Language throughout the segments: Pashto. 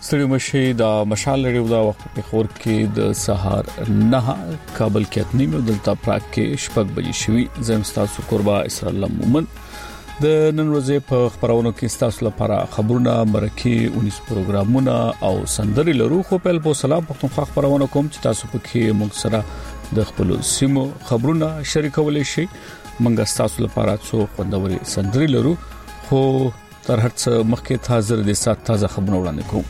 ستړي مشي د مشال لري د وخت په خور کې د سهار 9 کابل کې نیمه دلته پراک کې شپږ بجې شوي زم تاسو قربا اسرائیل مومن د نن ورځې په خبرونو کې تاسو لپاره خبرونه مرکه 19 پروګرامونه او سندري لرو خو په البو سلام پښتونخوا خبرونه کوم چې تاسو پکې موږ سره د خپل سیمو خبرونه شریکول شي موږ تاسو لپاره څو خوندوري سندري لرو خو تر هر څه مخکې حاضر دي سات تازه خبرونه وړاندې کوم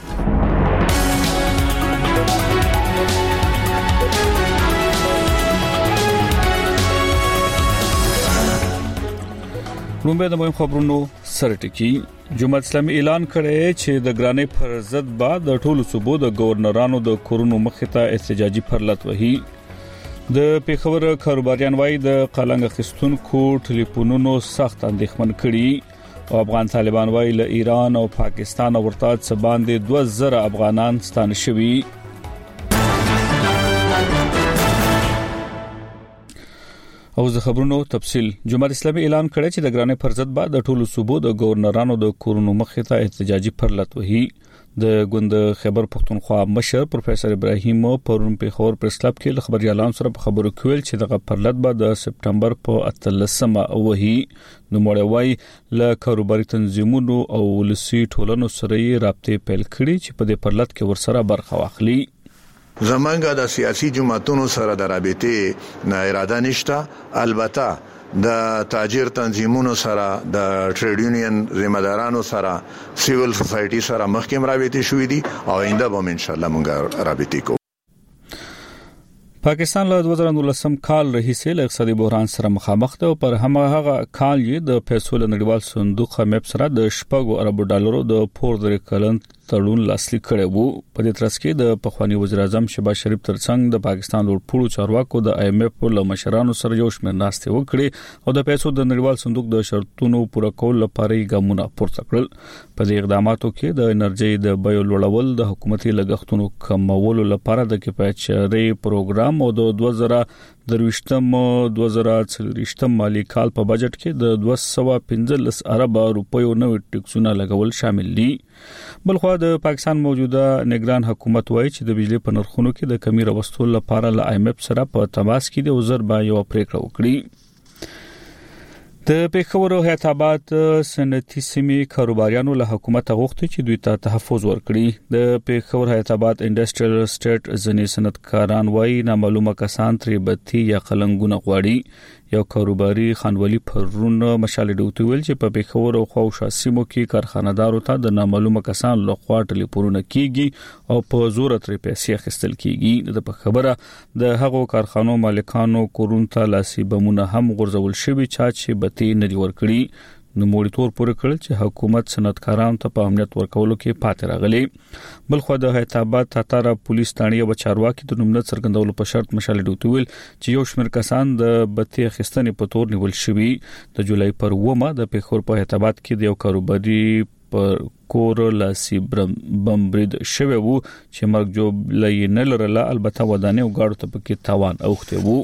رومبه د مهم خبرونو سره ټکی جمهوریت اسلامي اعلان کړی چې د ګرانې پر ضد بعد د ټولو صوبو د گورنرانو د کورونو مخته احتجاجي پرلط وهي د پیښور کاروباریان وای د قلنګ خستونکو ټلیفونونو سخت اندېښمن کړي او افغان طالبان وای له ایران او پاکستان ورته څه باندې 2000 افغانان ستانه شوي او زه خبرونو تفصيل جمهوریت اسلامي اعلان کړی چې د ګرانې پر ضد بعد د ټولو صوبو د گورنرانو د کورونو مخته احتجاجي پرلط وهي د غوند خیبر پښتونخوا مشر پروفیسور ابراهیم پرون په خبر پریس کلب کې خبريالان سره په خبرو کول چې د پرلط بعد د سپټمبر په 13مه وهي نو موړوي ل کاروباري تنظیمونو او لسی ټولنو سره رابطه پیل کړي چې په دې پرلط کې ورسره برخه واخلي زمونږ د سیاسي جماعتونو سره د رابطې نه اراده نشته البته د تاجر تنظیمونو سره د ټریډ یونین ذمہدارانو سره سیویل سوسایټي سره مخکې رابطې شوې دي او آینده به ان شاء الله مونږ رابطې کوو پاکستان له 2019 کال راهیسې له اقتصادي بحران سره مخامخ ده او پر هغه کال یې د پیسو له نړیوال صندوق مپ سره د 10 ارب ډالرو د پور درې کلن تړون لاسلیک کړی وو په دې ترڅ کې د پخوانی وزیر اعظم شهباز شریف ترڅنګ د پاکستان لوړپوړو چارواکو د IMF له مشرانو سره یو شمېر ناستې وکړي او د پیسو د نړیوال صندوق د شرطونو پوره کول لپاره ګامونه پورته کړل په دې اقداماتو کې د انرژي د بیو لوړول د حکومتي لګښتونو کمولو لپاره د کفایت شری پروګرام او د 2023 مالی کال په بجټ کې د 215 ارب روپیو نوې ټیکسونه لګول شامل دي بلخو د پاکستان موجوده نگران حکومت وایي چې د بجلی په نرخونو کې د کمی راوستلو لپاره له IMF سره په تماس کې د وزیر با یو پریکړه وکړي د پیښور هیات آباد صنعتي سیمې کاروباریانو له حکومت غوښتي چې دوی ته تحفظ ورکړي د پیښور هیات آباد انډستریل اسټیټ ځنې صنعتکاران وایي نامعلومه کسان ترې بتی یا قلنګونه غواړي یو کاروباري خانولي پرونه مشال ډوتي ویل چې په پیښور او خوشا سیمو کې کارخانه‌دارو ته د نامعلومه کسان لخوا ټلیفونونه کیږي او په زور ترې پیسې اخیستل کیږي د خبره د هغو کارخانو مالکانو کورونو لاسي بمونه هم غورځول شوی چې بتی نه دی ورکړي نو موړي تور پوره کړل چې حکومت صنعتکارانو ته په امنیت ورکولو کې پاتې راغلي بلخو د هیات آباد تاتاره پولیس ثانیه او چارواکي د نومنه څرګندولو په شرط مشال ډوتویل چې یو شمېر کسان د بتی خستنې په تور نیول شوی د جولای پر 9 د پیښور په هیات آباد کې د یو کاروباري پر کور لاسي بمبرید شوی وو چې مرګ جو لې نه لرله البته ودانې او غاړو ته پکې تاوان اوخته وو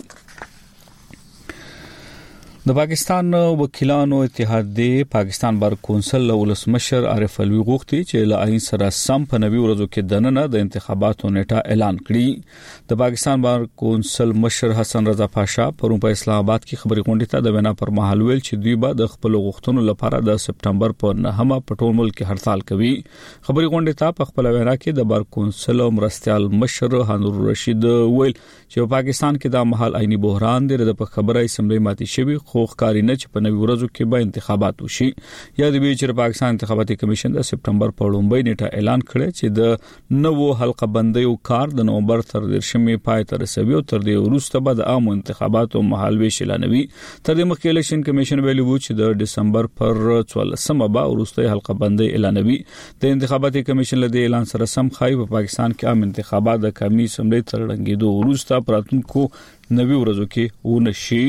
د پاکستان وکیلانو اتحاد پاکستان بار کونسل ولسمشر عارف علوی غوښتي چې له عین سره سم په نوي ورځو کې دننه د انتخاباتو نیټه اعلان کړي د پاکستان بار کونسل مشر حسن رضا پاشا پرون په اسلام آباد کې خبري غونډه ته د وینا پر مهال ویل چې دوی به د خپل غوښتنو لپاره د سپټمبر په 9مه په ټول ملک کې هړتال کوي خبري غونډه ته په خپل وینا کې د بار کونسل مرستيال مشر هانور رشید ویل چې پاکستان کې د مهال عیني بحران دی د خبره اسمبلی ماتي شوی خو ښکارینه چې په نوي ورځو کې به انتخابات وشي یا د بیچ پاکستان انتخاباتي کمیشن د سپټمبر په لومړۍ نیټه اعلان کړی چې د نوو حلقه بندي او کار د نومبر تر 10مې پای ته رسوي او تر دې وروسته به د عام انتخاباتو مهالوي اعلانوي تر دې مخکې الیکشن کمیشن ویلي و چې د دسمبر پر 14مه به وروسته حلقه بندي اعلانوي د انتخاباتي کمیشن له دې اعلان سره سم خای په پاکستان کې عام انتخابات د قومي اسمبلی تر لنګېدو وروسته پراتونکو نوي ورځو کې ونشي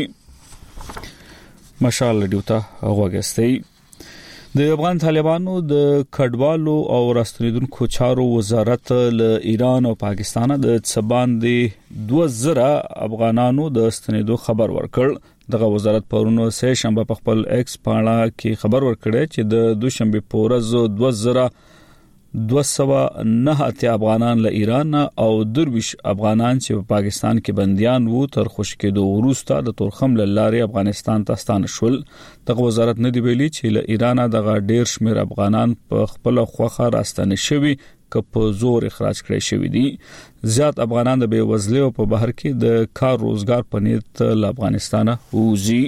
مشال ډیوتا غوګستي د افغان طالبانو د کډوالو او راستنیدونکو چارو وزارت له ایران او پاکستان د څباندې 2000 افغانانو د استنیدو خبر ورکړ دغه وزارت پرونو سه شنبه په خپل ایکس پاڼه کې خبر ورکړی چې د دوشنبه په ورځ 2000 209 افغانان له ایران او 23 افغانان چې په پاکستان کې بنديان وو تر خوشکېدو وروسته د تورخم لارې افغانستان ته ستانه شول. دغه وزارت نه دی ویلي چې له ایران دغه ډیر شمیر افغانان په خپل خوخه راستنه شوي که په زور اخراج کړي شوی دي. زیات افغانان د بیوزلۍ په بهر کې د کار روزګار په نیت له افغانستانه وځي.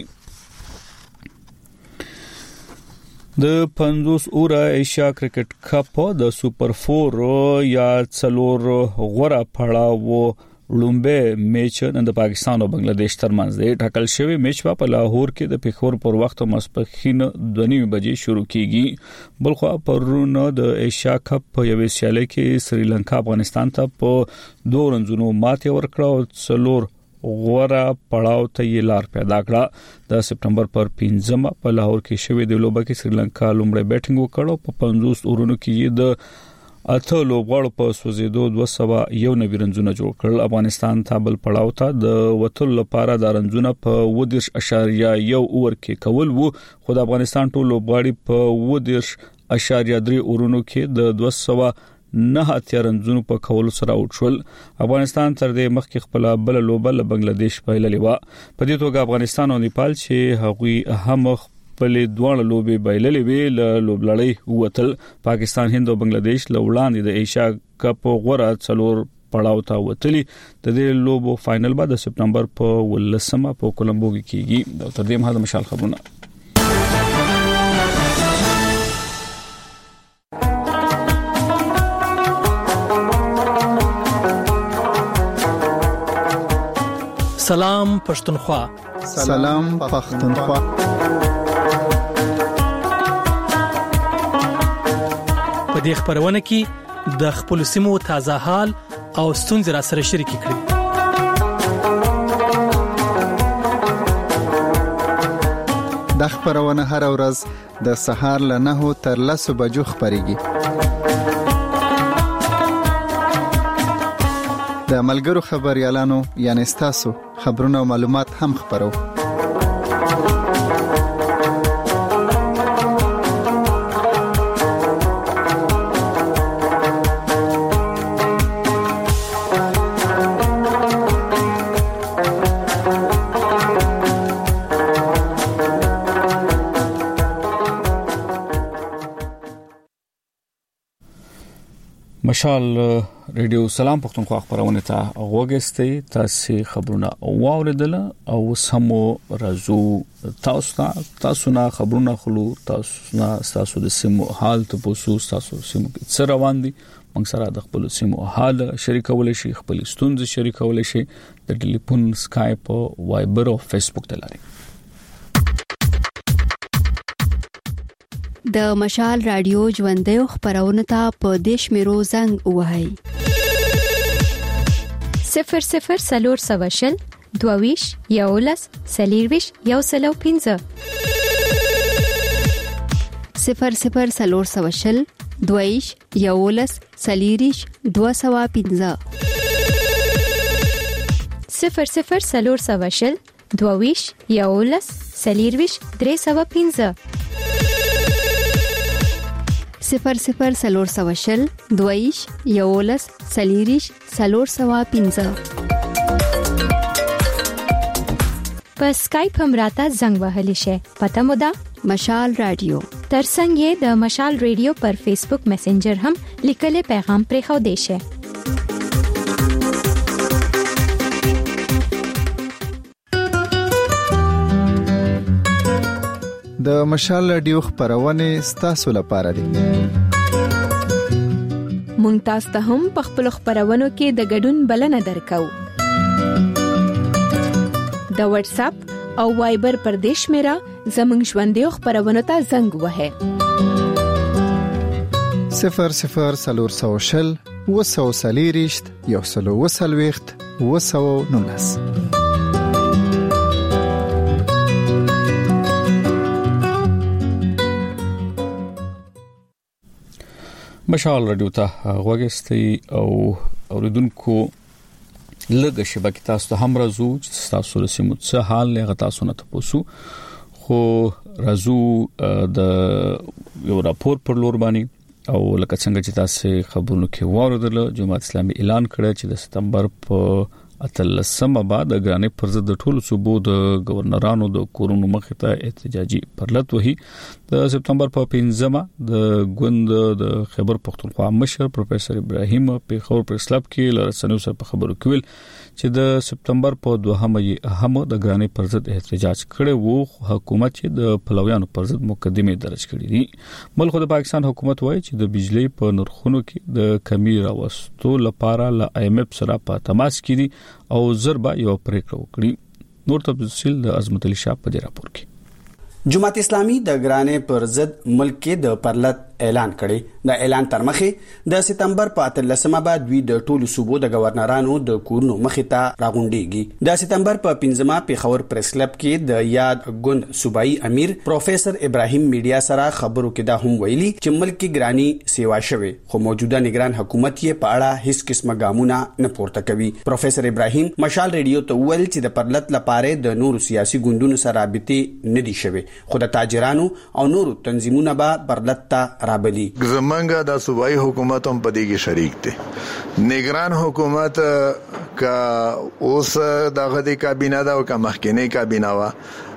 د 50 اوره ایشیا کرکټ کپ د سوپر 4 یا څلور غوړه پړاو لومبه میچ نن د پاکستان او بنگلاديش ترمنځ دی. ټاکل شوی میچ په لاهور کې د پیښور پر وخت ماسپښین 2:30 بجې شروع کیږي. بلخو پرون د ایشیا کپ په یوې سیالي کې سریلانکا افغانستان ته په 2 رنزونو ماتې ورکړه او څلور غوړه پړاو ته یې لار پیدا کړه. د سپټمبر پر 15 په لاهور کې شوې د لوبه کې سریلانکا لومړی بیټینګ وکړ په 50 اورونو کې د اته لوبغاړو په سوزیدو 201 رنزونه جوړ کړل. افغانستان ته بل پړاو ته د وټل لپاره د رنزونه په 10.1 اور کې کول وو خو د افغانستان ټول لوبغاړي په 10.3 اورونو کې د 209 رنزونو په کولو سره اوټول. افغانستان تر دې مخکې خپل بل لوبه له بنگلاديش بایللې و. په دې توګه افغانستان او نیپال چې هغوی هم خپل دوه لوبې بایللې وی له لوبلړۍ وتل. پاکستان هند او بنگلاديش له وړاندې د ایشیا کپ غوړه څلور پړاو ته وتلي. د دې لوبو فائنل به د سپټمبر په 18 په کولمبو کې کیږي. دا تر دې مهاله مشال خبرونه. سلام پښتونخوا. سلام پښتونخوا. په دې خبرونه کې د خپل سیمو تازه حال او ستونزې را سره شریک کړئ. د خبرونه هر ورځ د سهار له 9 تر 10 بجو خبريږي. د ملګرو خبريالانو یعنی تاسو خبرونه او معلومات هم خبرو. مشال ریډیو سلام پښتونخوا خبرونه ته غوږستئ. تاسو خبرونه واوریدل او سمو رازو تاسو نه خبرونه خلو تاسو د سیمو حال ته پوسو تاسو سیمو کې څه روان دي موږ سره د خپل سیمو حال شریکول شي خپل ستونزې شریکول شي د ټلیفون سکایپ وایبر او فیسبوک ته لاري. د مشال رادیو ژوندې خبرونه ته په دیش میرو زنګ وهاي 00 سلور سواشل دوویش یولس سلیرویش یوسلو 15 00 سلور سواشل دوویش یولس سلیریش 215 00 سلور سواشل دوویش یولس سلیرویش 315 00 سلور سواشل دویش یولس سلیریش سلور سوا 15 په اسکایپ هم راته زنګ وهلی شي. پته مو ده مشال رادیو. ترڅنګ د مشال رادیو پر فیسبوک میسنجر هم لیکل پیغام پرې خو دی شي. د مشال رادیو خبرونه ستاسو لپاره دي. مونږ تاسو ته هم په خپل خبرونو کې د ګډون بلنه درکو. د واتس اپ او وایبر پر دیش میرا زمنګ ژوندې خبرونو ته زنګ وهه 00 سلور سوشل وسو سلیریشت یوسلو وسلويخت وسو نونس. مشال رادیو ته غوږستئ او اوریدونکو لږه شبکه تاسو ته هم راځو چې تاسو د سیمو څه حال لغه تاسو نه تاسو خو راځو د یو راپور پر لور باندې او لکه څنګه چې تاسو خبرونه کې واردل جماعت اسلامي اعلان کړ چې د سپتمبر په اتلسمه بعد د ګرانې پر ضد د ټولو صوبو د گورنرانو د کورونو مخې ته احتجاجي پرلط وهي د سپتمبر په 15مه د ګوند د خیبر پختونخوا مشر پروفیسور ابراهیم پیښور پریس کلب کې لرسنیو سره په خبرو کې ویل چې د سپتمبر په 2مه هم د ګرانې پر ضد احتجاج کړي وو حکومت چې د پلویانو پر ضد مقدمه درج کړې دي ملک د پاکستان حکومت وایي چې د بجلی په نرخونو کې د کمی راوستو لپاره ل IMF سره په تماس کې دي او ضربه یو پریکړه وکړي نور تفصیل د عظمت علي شاه په دې راپور کې جماعت اسلامي د ګرانې پر ضد ملک کې د پرلط اعلان کړي د اعلان تر مخه د سپتمبر په 13مه بعد دوی د ټولو صوبو د گورنرانو د کورونو مخې ته راغونډيږي د سپتمبر په 15مه پیښور پریس کلب کې د یاد ګوند صوبایي امیر پروفیسور ابراهیم میډیا سره خبرو کې دا هم ویلي چې ملک کې ګرانی سیوا شوه خو موجوده نگران حکومت یې په اړه هیڅ قسمه ګامونه نه پورته کوي پروفیسور ابراهیم مشال ریډیو ته ویل چې د پرلط لپاره د نورو سیاسي ګوندونو سره رابطه نه دي شوه خو د تاجرانو او نورو تنظیمونو به پرلط ته رابلی زمونږه د صوبایي حکومت هم په دې کې شریک دي نگران حکومت کا اوس دغه د کابینه دا او کا مخکنی کابینه وا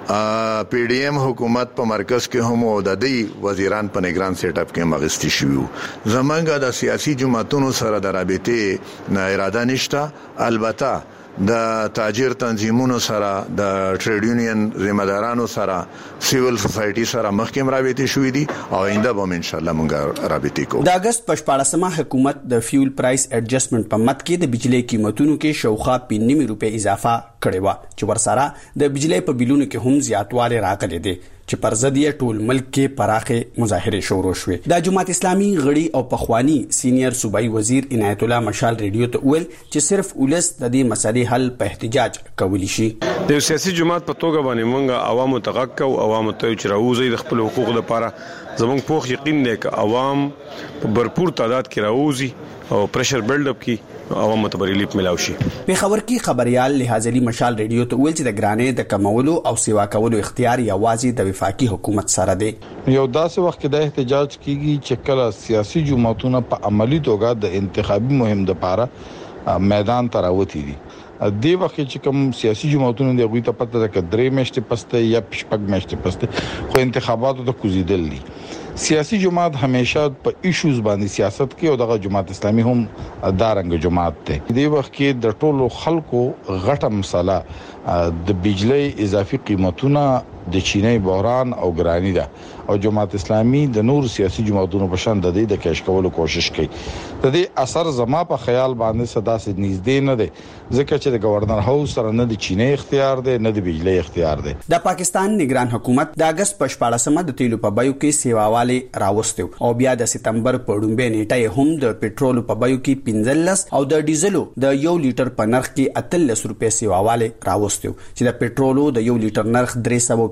PDM حکومت په مرکز کې هم او د دې وزیران په نگران سیټ اپ کې مغستی شوی زمونږه د سیاسي جماعتونو سره د رابطه نه اراده نشته البته د تاجر تنظیمونو سره د ټریډ یونین ذمہدارانو سره سیویل سوسایټي سره مخکې رابطه شوې دي او آینده به ان شاء الله مونږ رابطه کوو د اگست په 14مه حکومت د فیول پرایس ایڈجسټمنټ په مت کې د بجلی قیمتونو کې شوخه 95 روپے اضافه کړې و چې ورسره د بجلی په بیلونو کې هم زیاتواله راغلي دي چې پر ضد یې ټول ملک کې پراخه مظاهره شروع شوه د جماعت اسلامي غړي او پخوانی سینیئر صوبایي وزیر عنایت الله مشال ریډیو ته ویل چې صرف ولس د دې مسلې حل په احتجاج کولی شي د سیاسي جماعت په توګه باندې مونږ عوامو ته غږ کوو عوامو ته چې راوځي د خپل حقوقو لپاره زموږ پوخ یقین دی چې عوام په भरपूर تعداد کې راوځي او پریشر بیلډ اپ کی عوامو ته ریلیف ملاوي شي په خبر کې خبريال لحاظ علي مشال ریډیو ته ویل چې د ګرانې د کمولو او سیوا کولو اختیار یوازې د وفاقي حکومت سره دی یو داسې وخت کې د احتجاج کیږي چې کله سیاسي جماعتونه په عملی توګه د انتخابي مهم لپاره میدان ته راوتی دي دی وخت چې کوم سیاسي جماعتونه د غوي ته پته ده چې درې میاشتې پسته یا شپږ میاشتې پسته خو انتخاباتو ته کوزیدل دي سیاسي جماعت همیشه په ایشوز باندې سیاست کوي او دغه جماعت اسلامي هم دارنګ جماعت ته دی وخت کې د ټولو خلکو غټه مسله د بجلی اضافي قیمتونه د چینی بحران او ګرانی ده او جماعت اسلامي د نور سیاسي جماعتونو په شان د دې د کېش کولو کوشش کوي د دې اثر زما په خیال باندې صدا سي نږدې نه دي ځکه چې د گورنر هاوس سره نه د چینی اختیار دی نه د بجلی اختیار دی د پاکستان نگران حکومت د اگست په 14مه د تیلو په بایو کې سیواواله راوستو او بیا د سپتمبر په ډومبه نیټه هم د پېټرول په بایو کې 15 او د ډیزلو د 1 لیټر په نرخ کې 13 روپے سیواواله راوستو چې د پېټرولو د 1 لیټر نرخ 315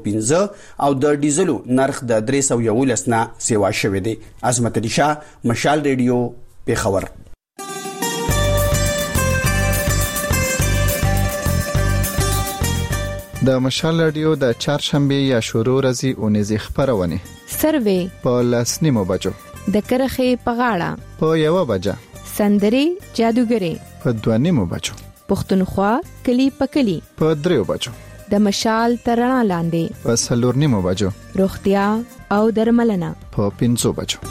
او د ډیزلو نرخ د 311 نه سیوا شوې دي عظمت علي شاه مشال ریډیو پیښور د مشال رادیو د چهارشنبه یا شروع ورځې اونیزې خبرونه سروې په لسنیمو بجو د کرخې په غاړه په یو بجه سندري جادوګري په دوانیمو بجو پښتونخوا کلی په کلی په دریو بجو د مشال ترنا لاندې په سلورنیمو بجو روغتیا او درملنه په 5 بجو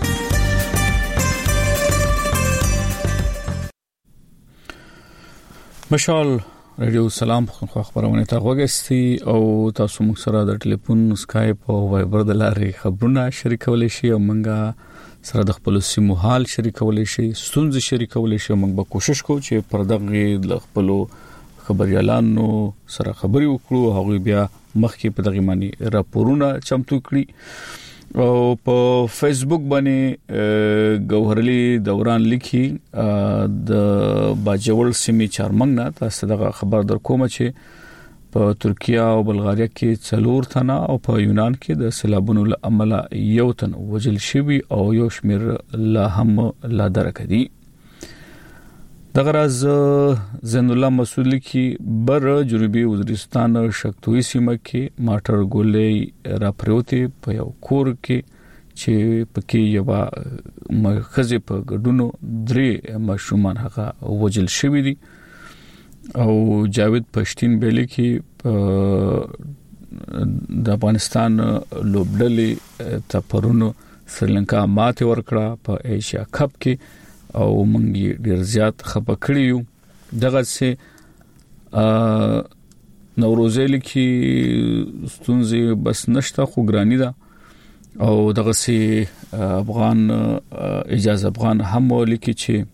مشال رادیو سلام خبرونه ته وګورئ او تاسو موږ سره د ټلیفون اسکایپ او وایبر د لارې خبرونه شریکول شي او موږ سره د خپل سیمو حال شریکول شي ستونزې شریکول شي موږ به کوشش کوو چې پر دغه خپل خبريالانو سره خبري وکړو هغه بیا مخکې په دغه معنی راپورونه چمتو کړی او په فیسبوک باندې ګوهرلی دوران لیکي د باجوړ سیمې چارمنګ نه تاسو دغه خبر در کوم چې په ترکیه او بلغاریا کې 4 تنه او په یونان کې د سیلابونو له امله یو تن وجل شوی او یو شمیر لا هم لا درکدي دغه راز زین الله مسعودی کې بر جنوبي وزیرستان شکتوي سیمه کې ماټر ګولې را پروتي په یو کور کې چې پکې یو مخزه په ګډونو 3 ماشومان هغه وجل شوی دي او جاوید پښتين بیلی کې د افغانستان لوبډلې ته پرونو سریلانکا ماته ورکړه په ایشیا کپ کې او موږ ډیر زیات خپه کړیو دغه سه نوروزې کې ستونزې بس نشته خو ګرانی ده او دغه سه افغان اجازه افغان هم ولیکي چې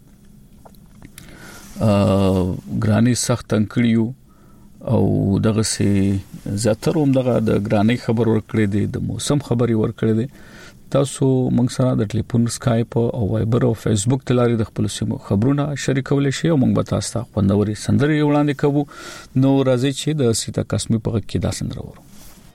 ګرانی سخت انکړیو او دغه سه زیاتره هم دغه د ګرانی خبر ورکړې دي د موسم خبري ورکړې دي تاسو موږ سره د ټلیفون سکایپ او وایبر او فیسبوک تلاري د خپل سیمو خبرونه شریکول شي او موږ به تاسو ته خوندوري سندري وړاندې کوو نو راځي چې د سیتا قسمي په کې دا سندره ورو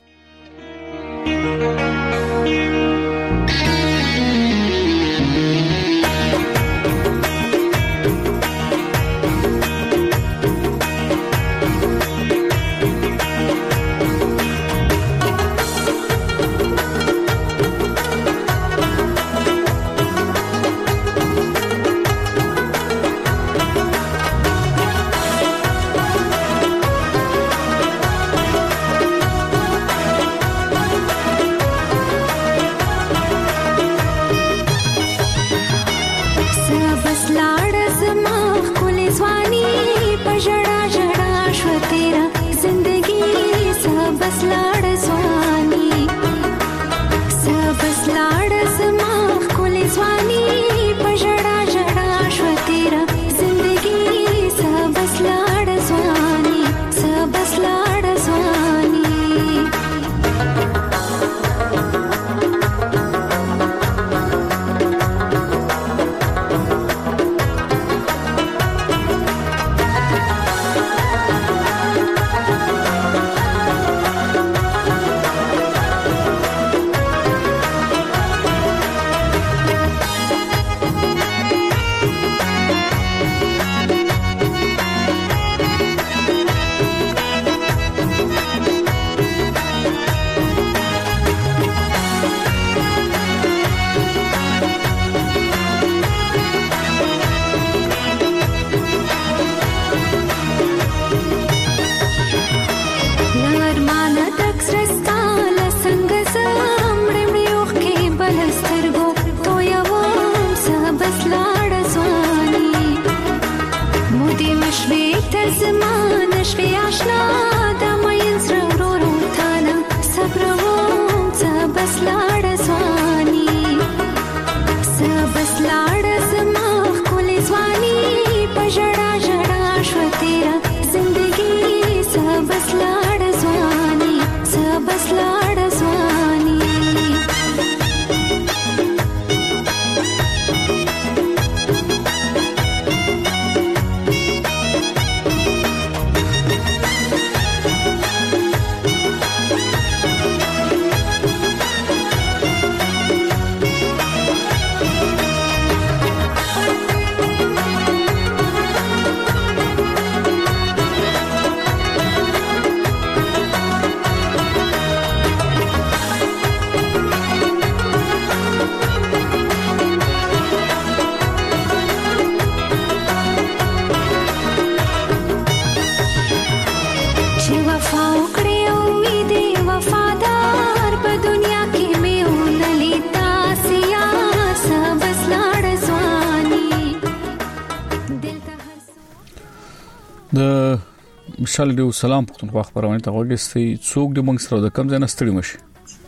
د مشال دیو سلام پښتونخوا خبرونه ته وګورئ څوک د موږ سره د کم ځای نستړي مشي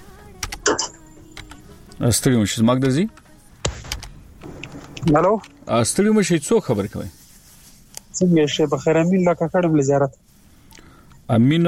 زماګ درځي الو استړي مشي څوک خبر کوي څنګه شه بخیر امین لا کاکړم لزیارت امین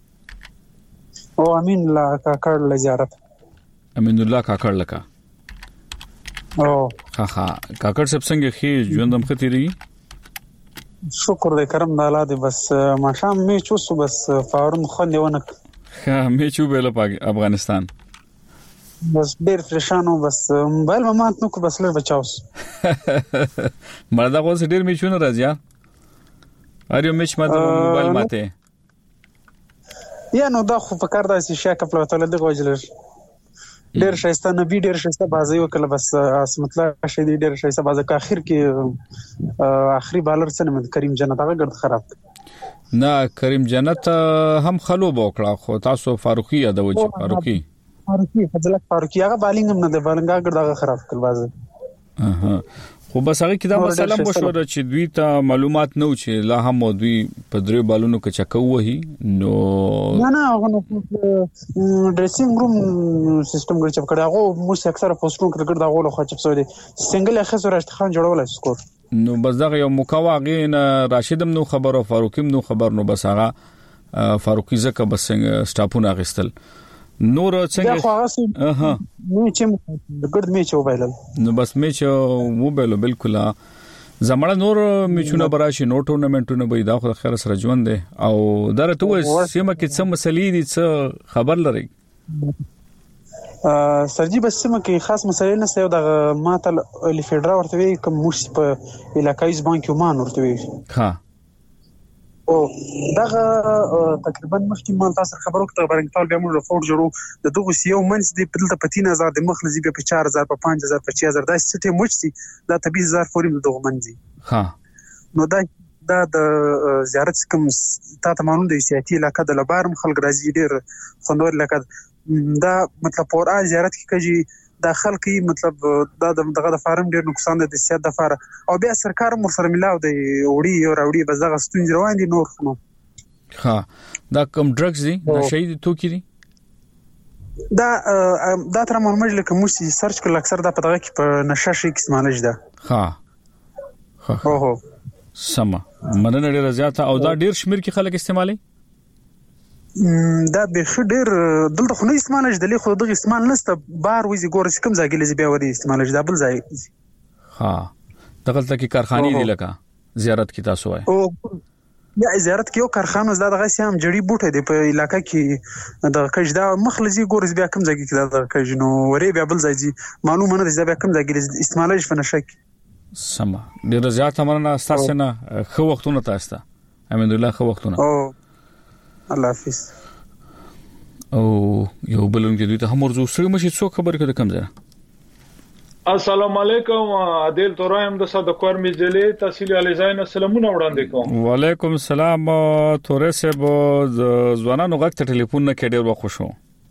لا کاکړ لزیارت امین الله کاکړ لکا او ها کاکړ سب څنګه خي ژوندم خطري شکر دې کرم د الله دې بس ماشام میچ وسو بس فارم خوندونه ها میچ وبله پاک افغانستان بس ډیر پریشانو بس موبایل مات نو کو بس لر بچاوس مردا خو ډیر میچونه راځي اړیو میچ ماته موبایل ماته یا نو دا خو په کار داسې شاکه پلوتل دغه وجلر ډېر شایسته نبی ډېر شایسته بازي وکړه بس عصمت الله شهید ډېر شایسته بازي کا اخر کې اخري بالر څنګه کریم جنت هغه ګرد خراب نه کریم جنت هم خلو بوکړه خو تاسو فاروقي یادوي چې فاروقي فضلک فاروقي هغه بالینګ هم نه دی بالنګ ګرد هغه خراب کړ بازي خو بس هغه کې دا مسله مشوره چې دوی ته معلومات نه و چې لا هم دوی په درې بالونو کې چکو وهي نو نه هغه ډریسینګ روم سیستم ګر چپ کړه هغه مو اکثر پوسټونو کې ګرځا غوړو خو چپ سوی سنگل اخس راشد خان جوړول سکور نو بس دا یو مکواغه نه راشدم نو خبر او فاروقیم نو خبر نو بس هغه فاروقی زکه بس سټاپونه غستل نور څنګه نو چې ګرد میچ وبایل نو بس میچ وبایل بالکل زمړه نور میچونه براشي نو ټورنمنټونه به دا خو خیر سره ژوند دي او درته و سیمه کې څه مسلې دي څه خبر لري سرجی بس سیمه کې خاص مسلې نه سیو د ماته لیفیډرا ورته وی کوم مش په علاقایي بانک یومان ورته وی ها او دغه تقریبا مخکې مال تاسو خبرو کې برنګټال به موږ رپورټ جوړو د دغه سیو منځ دی په دلته 3000 د مخلزي په 4000 په 5000 په 6000 دا څه مچ دي دا 20000 فوري دغه منځي ها نو دا د زیارت کوم تاسو مانو د سیاسي علاقې د لبارم خلک راځي ډیر خوندور علاقې دا مطلب پورا زیارت کې کجي داخل کې مطلب دا دغه فارم ډیر نقصان دي د سیاست د فار او بیا سرکار مر سره ملاو دی وړي او راوړي بس دغه ستونزې روان دي نور خو ها دا کوم ډرګز دي نشي توکي دي دا تر معلومات لکه مو سرچ کول اکثر دا پدغه کې په نشه شي کې استعمال ده ها اوه سم مننه ډیر زیاته او دا ډیر شمیر کې خلک استعمالي دا به ډیر دلته خو نه استعمال شي د خو دغه استعمال نسته بار وځي ګورس کوم ځای کې لزی بیا وري استعمال شي دا بل ځای ها دغه تل کې کارخانه دي لکه زیارت کې تاسو وای او یا زیارت کې یو کارخانه زده دغه سیام جړی بوټه دی په علاقې کې د کجدا مخلزي ګورس بیا کوم ځای کې دا کجنو وري بیا بل ځای معلومه نه دی بیا کوم ځای کې استعمال شي فنشک سم ډیر زیات امرنا تاسو نه خو وختونه تاسو امین الله خو وختونه او الله حافظ او یو بلون کې دوی ته هم ورزو سره مشي څو خبر کړه کم ځای السلام علیکم عادل تورایم د صد کورمی ضلع تحصیل علیزاین سلامونه وړاندې کوم وعلیکم السلام تورې صاحب ځوانانو غږ ته ټلیفون نه کډیر وخښو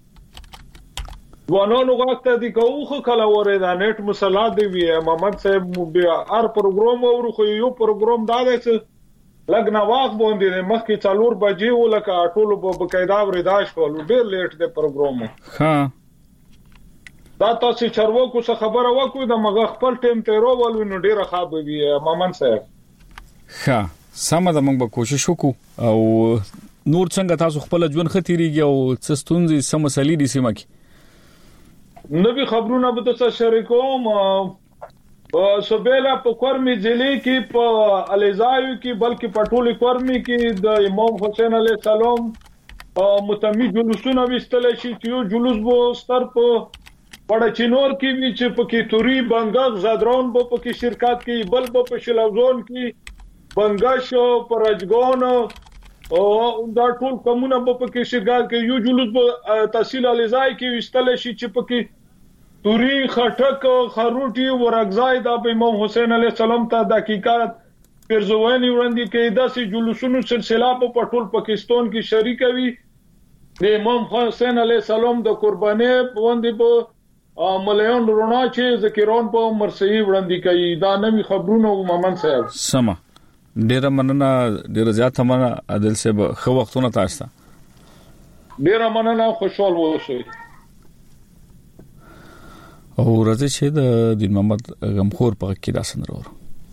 ځوانانو غږ ته دی کوخه کله وره دا نت مصالحه دی وی محمد صاحب بیا هر پروګرام ورو خو یو پروګرام دا دی لګنا واخ باندې مخکې 4 بجې ولکه ټول په قاعده ورېداش کول ډېر لیټ دی پروګرام ها دا تاسو چارواکو څخه خبره وکړو د مغه خپل ټیم تیرو ول نو ډېر ښه وي مامن صاحب ها سم ده موږ به کوشش وکړو او نور څنګه تاسو خپل ژوند خطرېږي او څه ستونزې سم مسلې دي سیمه کې نوې خبرونه به تاسو شریکوم سوبېلا په کورمی ضلع کې په الیزایو کې بلکې په ټولي کورمی کې د امام حسین علیه السلام متمی جلوسونه وستل شي چې جلوس بو ستر په پړچینور کې وی چې په کې توري بنګاغ زادرون بو په کې شرکت کې بل بو په شلوزون کې بنگاش پرجګون او دا ټول کومونه بو په کې شرکت کې یو جلوس بو تحصیل الیزای کې وستل شي چې په کې توری خټک خروټي ورغزای د امام حسین علیه السلام ته د حقیقت پرزوانی وړاندې کې داسې جلوسونو سلسله په ټول پاکستان کې شریک وي د امام حسین علیه السلام د قرباني باندې په مليون رونا چې ذکرون په مرسي وړاندې کوي دا نوې خبرونه مومن صاحب سما ډیر مننه ډیر زیات مننه عادل صاحب خو وختونه تاسو ډیر مننه خوشاله اوسئ او راځي چې د دین محمد غمخور په کې دا سندرو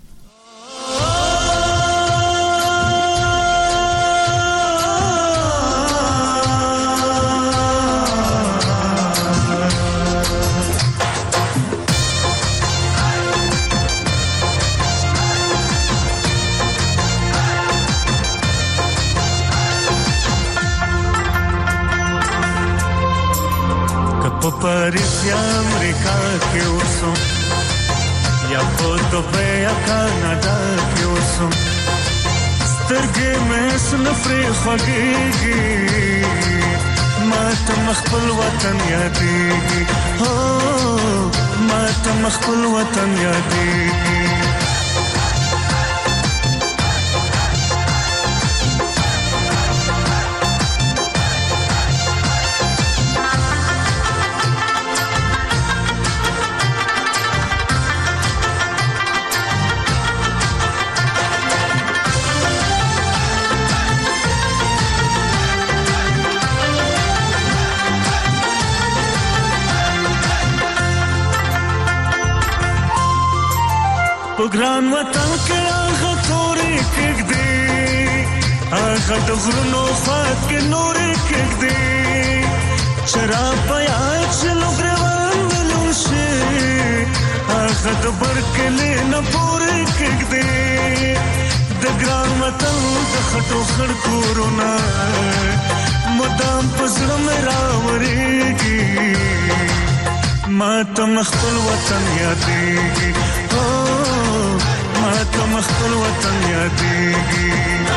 پاریس یا امریکا کې اوسم یا په دوبه یا کاناډا کې اوسم سترګې مې سنفرې خوږېږي ماته مخبل وطن یادېږي هو ماته مخبل وطن یادېږي ګران وطن کې هغه تورې کېږدي هغه د غرونو خواږ کې نورې کېږدي شراب په یاد چې لوګروان ولون شي هغه د برکلې نه پورې کېږدي د ګران وطن د خټو خړ کورونه مدام په زړه مې راورېږي ماته مخبل وطن یادېږي ماته مخبل وطن یادېږي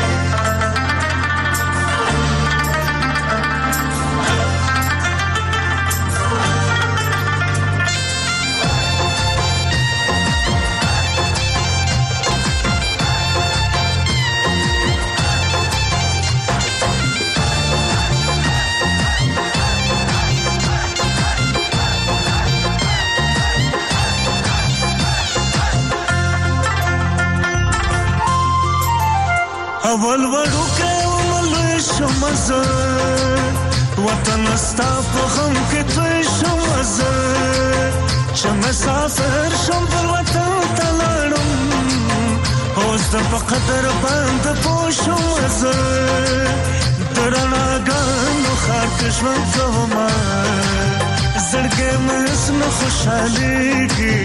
اول وړو کې وملوي شمزه وطن ستا په غم کې توی شمزه چې مسافر شم پر وطن ته لاړم اوس د په قدر باندې پوه شمزه د رڼاګانو ښار کې ژوند کومه زړګی مې اوس نه خوشحالېږي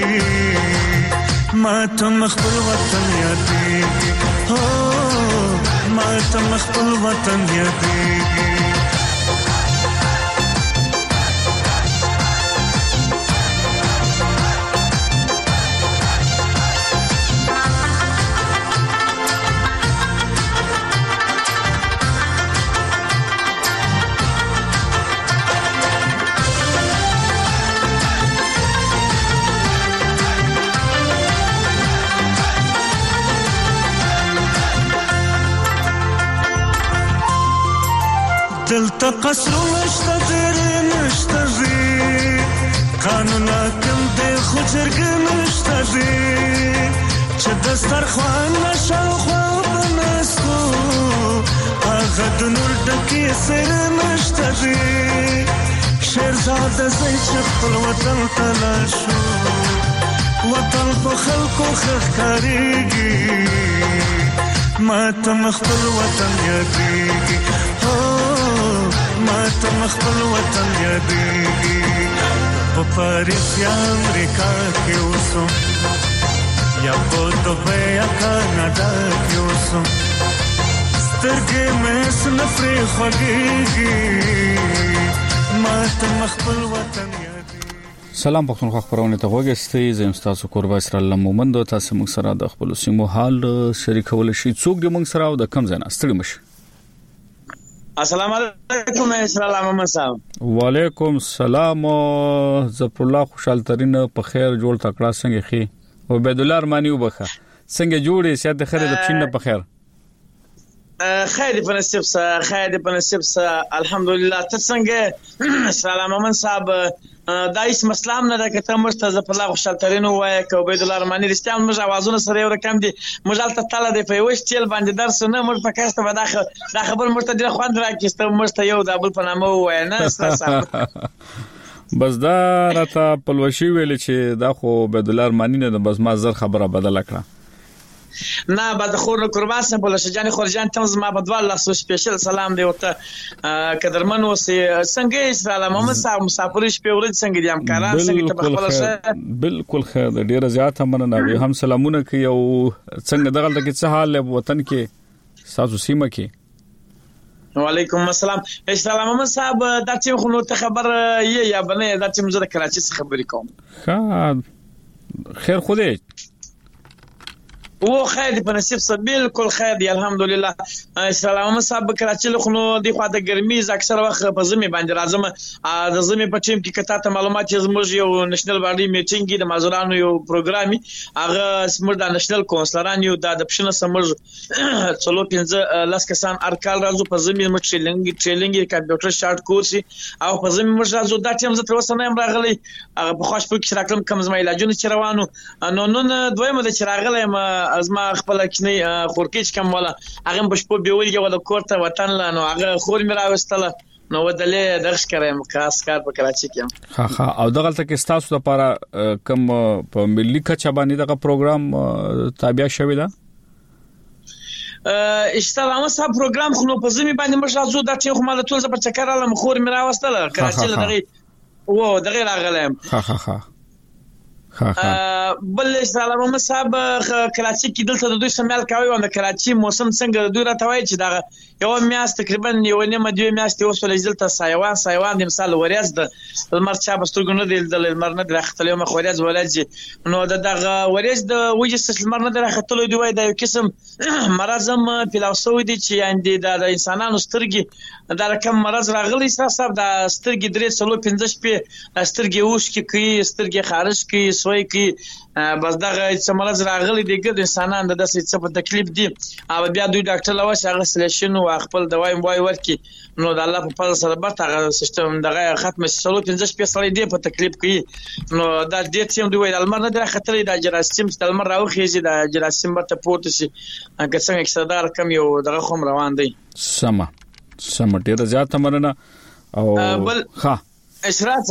ماته مخبل وطن یادېږي ماته مخبل وطن یادېږي دلته قصرونه شته ډېرې نشته دي قانونه کم دی خو جرګې نشته دي چې دسترخوان نه شاوخوا په ناستو هغه د نور ډکې څېرې نشته دي شیرزاده ځئ چې خپل وطن ته لاړ شو وطن په خلکو ښه ښکارېږي ماته مخبل وطن یادېږي ماته مخبل وطن یادېږي په پاریس یا امریکا کې اوسم یا په دوبۍ یا کاناډا کې اوسم سترګې مې سنه پرې خوږېږي ماته مخبل وطن سلام پښتونخوا خبرونه ته وګورئ زم تاسو قربا اسرائیل مومند تاسو موږ سره د خپل سیمو حال شریکول شي څوک د موږ سره د کم ځای ستړي مشه السلام علیکم اسرائیل محمد صاحب وعلیکم السلام ظفر الله خوشحال ترين په خیر جوړ تکړه څنګه خي عبید الله ارمانی وبخه څنګه جوړې سیاده خیر د چین په خیر خیر په نصیب سره خیر په نصیب سره الحمدلله ته څنګه اسرائیل محمد صاحب دایس مسلمان نه ده کته مرتضی ظفر الله خوشحال ترين وای ک عبید الله ارمانی رښتیا موږ اوازونه سره یو رقم دي موږ الته تعالی دی په وښ تیل باندې درس نه موږ په کاسته به دا خبر مرتضی خوند راکېسته موږ ته یو د ابل په نامه وای نه صاحب بس دا راته پلوشي ویل چې دا خو عبید الله ارمانی نه بس ما زر خبره بدل کړه نه بعد خور قربان سم بوله شجان خورجان تم ما په دوه الله سو سپیشل سلام دی وته قدرمن وسه څنګه اسرائیل محمد صاحب مسافرش په ورځ څنګه دي همکاران څنګه ته خپل شه بالکل خیر ډیر زیات مننه هم سلامونه کوي او څنګه دغه کې څه حال وطن کې تاسو سیمه کې وعلیکم السلام اسرائیل محمد صاحب دا چې خو نو ته خبر یې یا بنه دا چې موږ د کراچي څخه خبرې کوم خیر خوده و خیر په نصیب سره بالکل خیر دی الحمدلله. سلام صاحب کراچي له خو دی خو د ګرمي اکثر وخت په زمي باندې راځم د زمي په ټیم کې کته ته معلومات زموږ یو نېشنل باډي میټینګ د مازورانو یو پروګرامي هغه سمر د نېشنل کونسلران یو د پښنه سمر څلو 15 لاس کسان ارکال راځو په زمي مو ټریلینګ کمپیوټر شارټ کورس او په زمي مو راځو دا ټیم زه تر اوسه نه راغلی هغه په خوش په کې راکم کم زما علاجونه چې روانو نو دویمه د چراغله از ما خپل کني خورکیچ کوم ولا هغه بشپو بیولګه ولا کوړه وطن لا نو هغه خور مې راوستله نو ودلې درس کړم خاص کار په کراچي کې ها او دغه تل کې تاسو لپاره کم په ملي کچا باندې دغه پروګرام تابع شوی دا اشتغلم صاحب پروګرام خو په زمي باندې مش راځو دا چې خو مال ټول ز په چکر علم خور مې راوستله کراچي دغه و دغه راغلم ها بل سلام صاحب کراچي کې دلته د دوی سمال کوي او د کراچي موسم څنګه دوی راټوي چې دا یو میاشت تقریبا یو نیمه دوی میاشت وصول دلته سایوان د مثال وریاز د المرچا بسترګونه د المرنه د راختلو مخوریاز ولادي نو دغه وریاز د وجه المرنه د راختلو دی وای د یو قسم مرزم فلسفي دي چې اندې د انسانانو سترګي دا کوم مرز راغلی صاحب د سترګي درې سلو 15 په سترګي اوش کې کوي سترګي خارج کوي سوي کې بس دغه چې مرز راغلی دی ګد انسانان د داسې څه په تکلیف دي او بیا دوی ډاکټر لوي هغه سلیشن او خپل دوايي وای ورکی نو د الله په فضل سره به هغه سیستم دغه ختم سلو 15 په سړی دی په تکلیف کې نو دا دې چې دوی د المر نه در خطرې د جراثیم د المر راوخیږي د جراثیم ته پورته شي هغه څنګه اقتدار کم یو دغه خم روان دی سم ډیر زیات مننه او بل اشراف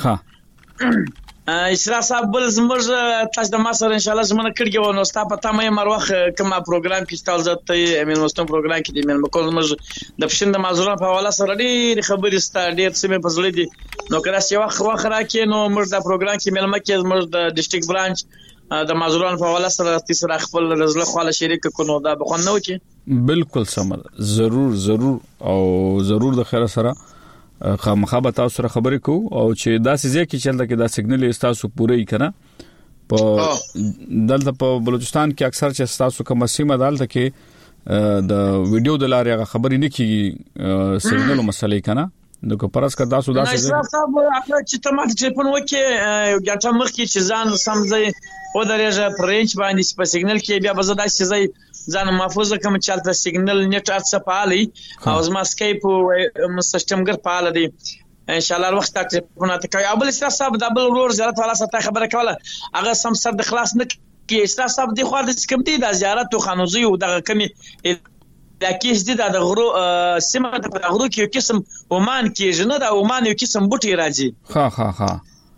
صاحب اشراف صاحب بل زموږ تاسو د ما سره ان شاء الله زمونه کړګو نو ستا په تمه مروخ کومه پروګرام کې ستاسو ته امین مستون پروګرام کې دی مې مکول موږ د پښین د مازوران په حواله سره ډېر خبرې ستاره ډېر سمې په زړه دي نو کله چې وخت راکې نو موږ د پروګرام کې ملمه کې موږ د ډیسټریکټ برانچ د مازوران په حواله سره تاسو خپل رزله خاله شریک کونو دا بخونه وکي بالکل سم ضرور او ضرور د خیر سره خامخابه تاسو سره خبرې کو او چې دا سيزه کې چلته کې دا سیګنل تاسو پوره کړه په دلته په بلوچستان کې اکثر چې تاسو کوم سیمه دالته کې د ویډیو د لارې خبرې نه کیږي سیګنل مسلې کنه نو که پرس کا تاسو دا څه صاحب هغه چې تمات ټلیفون وکي ګټه مخ کې چې ځان سمځي او درېجه پرنچ باندې په سیګنل کې بیا بزدا چې ځان محفوظ کوم چلته سیګنل نت اڅ پالي او زما سکایپ او سیستم ګر پال دي ان شاء الله وخت ټلیفون ته کوي ابل اسراف صاحب د ابل ورور زیارت والا سره خبره کوله هغه سم سر د خلاص نه کې اسراف صاحب د خو د کوم دي د زیارت تو خانوزي او دغه کمی دا کیس دي د غرو سیمه د غرو کې قسم عمان کې جنه د عمان یو قسم بوټي راځي ها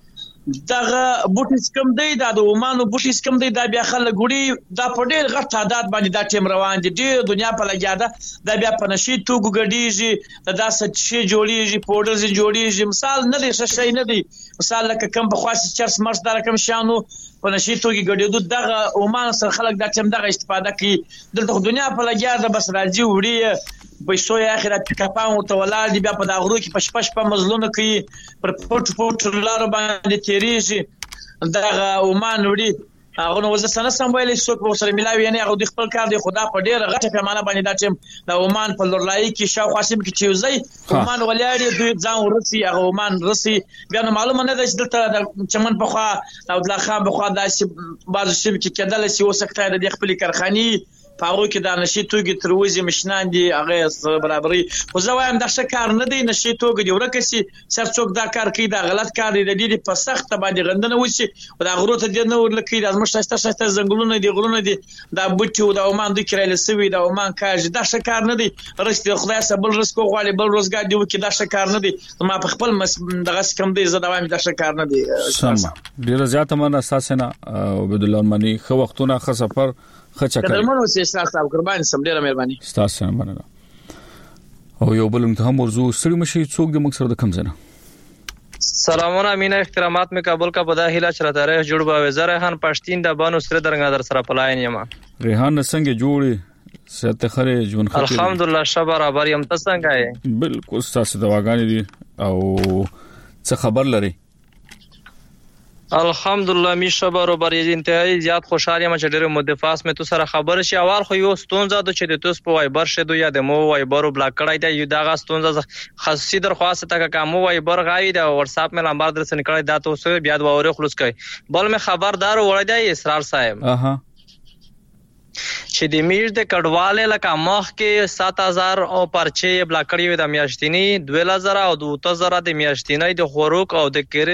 دغه بوټیس کم دی د عمانو بوټیس کم دی دا بیا خلک ګړي دا په ډېر غټ تعداد باندې دا ټیم روان دي د دنیا په لګیاده دا بیا په نشي توګو ګډیږي دا څه شي جوړیږي پودرز جوړیږي مثال نه دی شي نه دی مثال لکه کم په خاص چرس مرز دا رقم شانو په نشي توګي ګډیدو دغه عمان سره خلک دا ټیم دغه استفاده کوي دلته دنیا په لګیاده بس راځي وړي پیسو یې اخرت پکاپان او تولال دی بیا په دغرو کې پش په مزلونه کوي پر پټ لار باندې تیریږي دغه عمان وړي هغه نو وزسنه سم ویلې څوک په سره ملاوي نه هغه د خپل کار دی خدا په ډیره غټه پیمانه باندې دا ټیم د عمان په لورلای کې شاو خاصم کې چوزي عمان ولیاړي دوی ځان ورسي هغه عمان رسي بیا نو معلومه نه ده چې دلته د چمن په خوا او د خان په خوا داسې بعض شي کې کېدل چې وسکټای د خپل کارخاني پاغو کې د نشي توګي تروزي مشنان دي هغه برابرۍ خو زه وایم دا ښه کار نه دی نشي توګي دی ورکه سي سر څوک دا کار کوي دا غلط کار دی د دې په سخت باندې غندنه وشي او دا غرو ته دی نه ورلکې د مشتشته زنګلونه دي غرونه دي دا بوټي او د عمان د کړل سوي د عمان کاج دا ښه کار نه دی رښتیا خدای سره بل رزق غواړي بل روزګار دی وکي دا ښه کار نه دی ما په خپل دغه کم دی زه دا وایم دا ښه کار نه دی ډیر زیات من اساسنه عبد الله منی خو وختونه خ سفر خچا کړی درمنو سي تاسو قربان سم ډیره مهرباني تاسو مننه او یو بل ته موضوع سړي مشي څوک د مقصد کم زنه سلامونه امینه احترامات می کابل کا بدا هیله چر تاریخ جوړ با وزره خان پښتين د بانو سره درنګ در سره پلاین یم ریحان څنګه جوړي ست خره جون خطر الحمدلله شب برابر یم تاسو څنګه بالکل تاسو دواګانی دي او څه خبر لري الحمدلله می شبر بر انتهای زیات خوشحال یم چې ډېر مدفاس مې تو سره خبر شي. اول خو یو ستونزه ده چې د توس په وایبر شدو یا د مو وایبر بلاک کړای دی. یو دغه ستونزه خاصی درخواست ته کا مو وایبر غاوی د واتس اپ مې نمبر درسن کړی دا تاسو بیا د واره خلاص کړئ. بل مې خبردار وړی دی اسرار صاحب چې د میش د کډواله لکه مخ کې 7000 او پرچې بلاک کړی د میاشتنی 2000 او 2000 د میاشتنی د خوروک او د کېره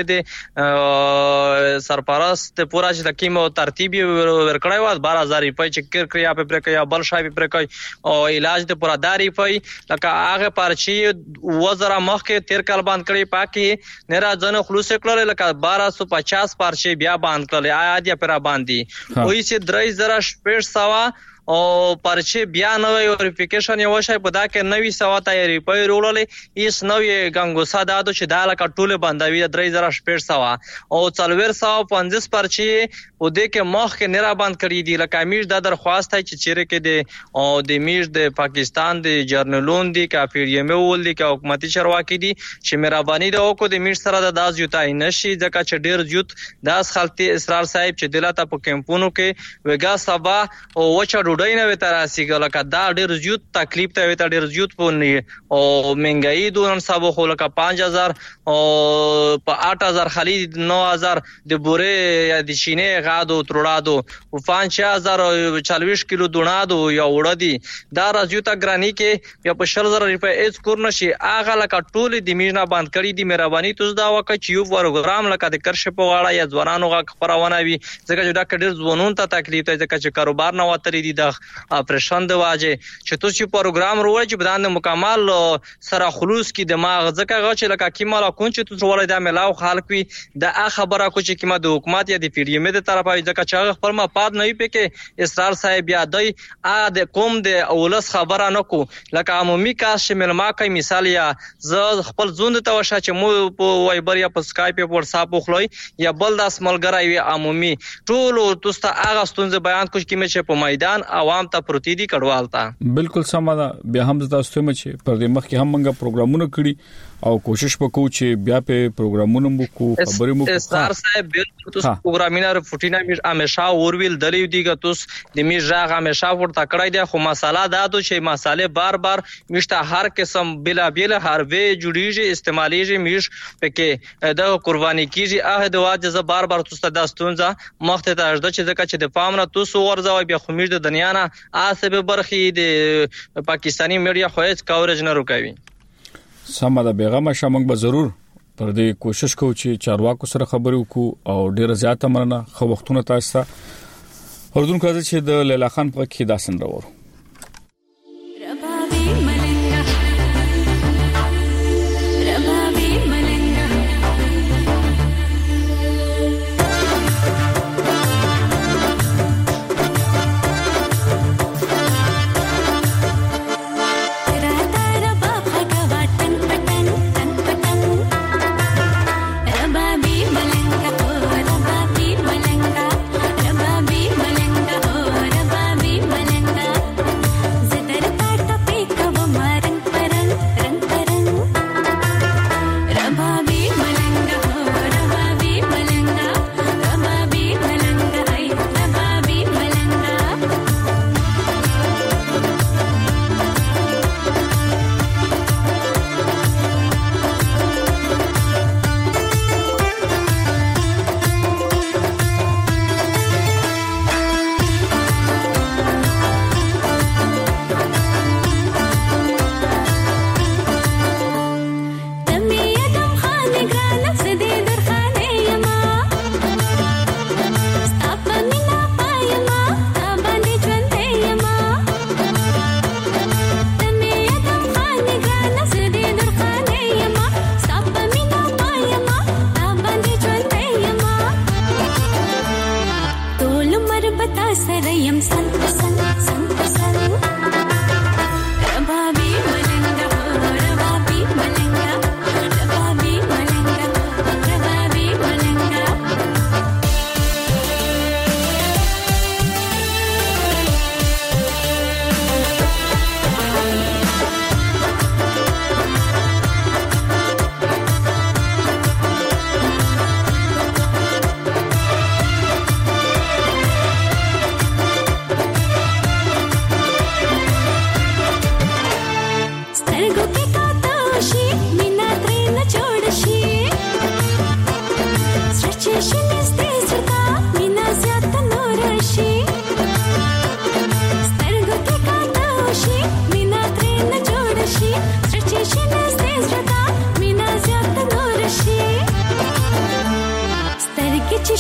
د سرپرست پورا چې د کیمو ترتیب ورکړی و 12000 روپۍ چې کېر کړی په پر کې بل شای په کوي او علاج د پورا داري پي لکه هغه پرچې وزره مخ کې 13 کال باندې کړی پاکي نه راځنه خلوص کړل لکه 1250 پرچې بیا باندې کړل آیا دی پر باندې وې چې 3000 او پرچې بیا نوې وریفیکیشن یو شای په دا کې نوې سوا تیاری پي وروړلې ایس نوې غنګوسا دادو چې دا لکه ټوله باندې 3000 او 450 پرچې او د کې مخ کې نه را باندې کړی دی لکه میش د درخواست چې چیرې کې دی او د میش د پاکستان د جرنالون دی کافر یمه ول دی کې حکومتي چرواکي دي چې مهرباني د وکړو د میش سره د داس یوتای نشي ځکه چې ډیر زیات داس خلتي اسرار صاحب چې دلته په کمپونو کې وګا سبا او وچا ډوډۍ نه وته راسي لکه دا ډیر زیات تکلیف ته وته ډیر زیات پونی او منګای دون سبا خو لکه 5000 او په 8000 خالد 9000 د بوره یا د شینه غادو ترړادو او 5000 40 کیلو دونادو یا وړدي دا راځو ته ګرانی کې یا په 10000 روپے ایس کور نشي اغه لکه ټول د مینا باندې کړی دی مهرباني توس دا وکړي چې یو پروګرام لکه د کرشه په واړه یا ځوانانو غا خبرونه وي ځکه چې دا ډیر ځوانون ته تکلیف دی ځکه چې کاروبار نه وتري دي د اپریشن د واجه چې توس پروګرام وروړي چې بدن مکمل سره خلوص کی دماغ ځکه چې لکه کیمالا کون چې توس ولې دا ملاو خلک وي د خبره کو چې کیما د حکومت یا د پیډیم د طرفه ځکه چې خپل ما پاد نه پې کې اسرار صاحب یادای ا د کوم د اولس خبره نه کو لکه عمومي کاس شمل ما کوي مثال یا ز خپل زوند ته وشه چې مو په وایبر یا په اسکایپ یا په واتس اپ خلوي یا بل د اسملګرای وي عمومي ټول توس ته هغه ستونزه بیان کوم چې په میدان عوام ته پروتې دي کډوالتا بالکل سم ده. بیا هم تاسو ته چې پر دې مخ کې هم موږ پروګرامونه کړی او کوشش وکړو چې بیا په پروګرامونو مو خبرې مو اسرار صاحب بالکل تاسو پروګرامینه فوټینا می همیشه اورول دلیو دیګه تاسو د می ژغ همیشه ورته کړی دی خو مساله دا دو چې مساله بار بار مشته هر قسم بلا بلا هر وی جوړیږي استعماليږي میش پکې د قرباني کیږي اه د واجه بار بار تاسو د ستونزه مخته ته اجده چې ځکه چې د پامنه تاسو ورځوي بیا خو میش د دنیا نه آسبه برخي د پاکستانی میډیا خو هیڅ کاورج نه روکوي. سمه ده بیغمه شمنګ به ضرور پر دې کوشش کوو چې چارواکو سره خبرې وکړو او ډیره زیاته مننه خو وختونه تاسو ته اردن کړه چې د لیلا خان په کې داسن راوړو.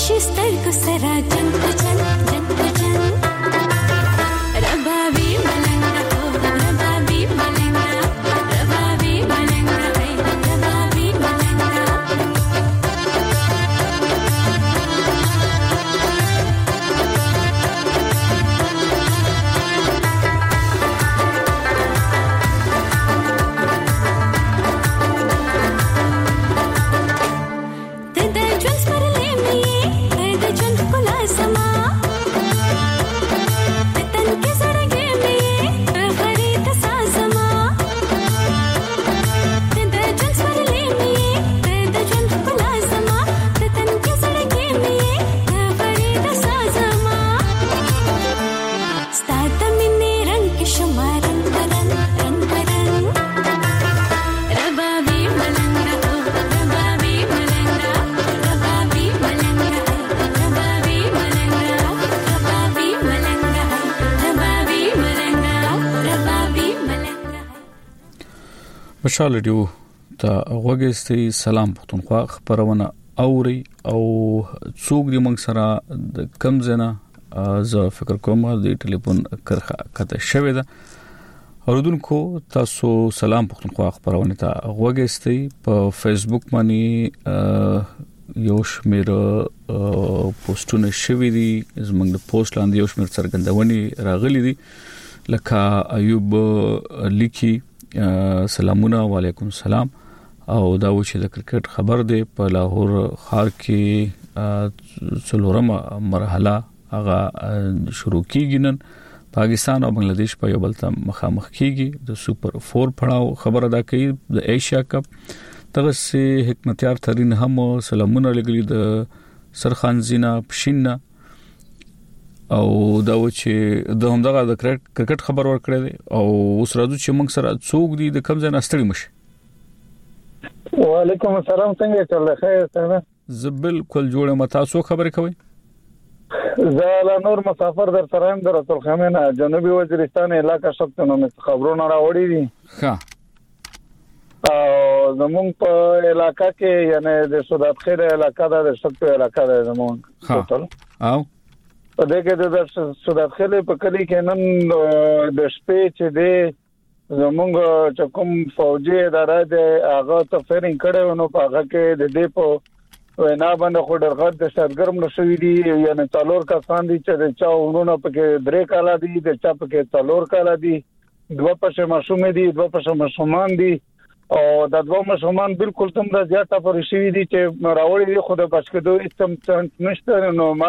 شستر کو سرا جن کو جن جن کو جن ربابی ملنگا کو ربابی ملنگا ربابی ملنگا ہے ربابی ملنگا مشال ریډیو ته وګورئ. سلام پښتونخوا خبرونه اوري او څوک دی موږ سره د کم زنه زه فکر کوم د ټلیفون کرخه کته شوې ده. اوردونکو تاسو سلام پښتونخوا خبرونه ته وګورئ. په فیسبوک باندې یو شمیر پوسټونه شوي دي. زموږ د پوسټ لاندې یو شمیر څرګندونې راغلي دي لکه ایوب لیکي سلامونه وعلیکم السلام او دا و چې د کرکټ خبر دی په لاهور ښار کې څلورمه مرحله هغه شروع کیږي. نن پاکستان او بنگلاديش په یو بل ته مخامخ کیږي. د سوپر 4 پړاو خبر ادا کوي د ایشیا کپ. دغه سي حکمتیار ترين هم سلامونه لګلي د سرخان زینا پښینا او دا و چې د همدغه د کرکټ خبر ورکړی دی او اوس راځو چې موږ سره څوک دی د کم ځای نه ستړي مشه. وعلیکم السلام څنګه چل خیر څنګه زه بالکل جوړه متا څو خبرې کوي. زه لا نور مسافر در سره در رسول خمینه جنوبي وزیرستان علاقہ شپته نو خبرونه راوړي دي. ها او زمونږ په علاقہ کې یعنی د سودات خیر علاقہ د شپته علاقہ د زمونږ ټوټل او په دې کې د سودات خیر په کلی کې نن د شپې چې دی زمونږ چې کوم فوجي اداره د هغه تفرین کړو نو په هغه کې د دې په وینا باندې خو ډرغت د سرګرم نشوي دي یعنی څلور کسان دي چې چا ورونه پکې درې کاله دي د چا پکې څلور کاله دي دوه پښه ماشوم دي دوه پښه ماشومان دي او د دوه ماشومان بالکل تم د زیاته پرشي دي چې راوړي دي خو د بچکدو استم نشته نو ما